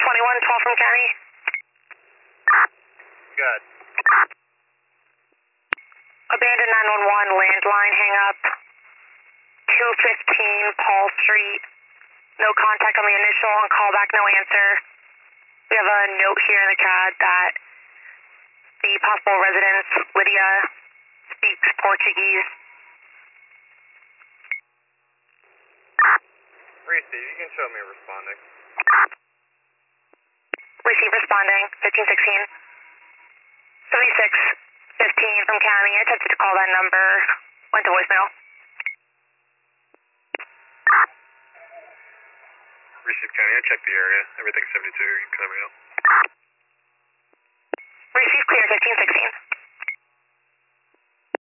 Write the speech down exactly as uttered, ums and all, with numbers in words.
twenty-one twelve from County. Good. Abandoned nine one one, landline hang up. two fifteen Paul Street. No contact on the initial, on callback, no answer. We have a note here in the C A D that the possible resident, Lydia, speaks Portuguese. Receive, you can show me responding. Receive responding, fifteen sixteen. seventy-six fifteen from County, I attempted to call that number, went to voicemail. Receive County, I checked the area. Everything's seventy-two, you can come out. Receive clear, fifteen sixteen.